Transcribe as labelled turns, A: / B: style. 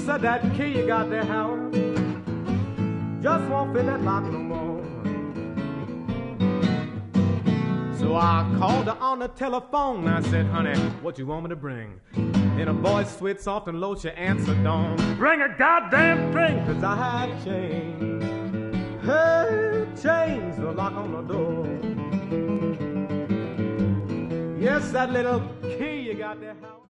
A: said that key you got there, Howard, just won't fit that lock no more. So I called her on the telephone. I said, honey, what you want me to bring? In a voice sweet, soft, and low, she answered, don't bring a goddamn thing, 'cause I had changed. Hey, changed the lock on the door. Yes, that little key you got there, Howard.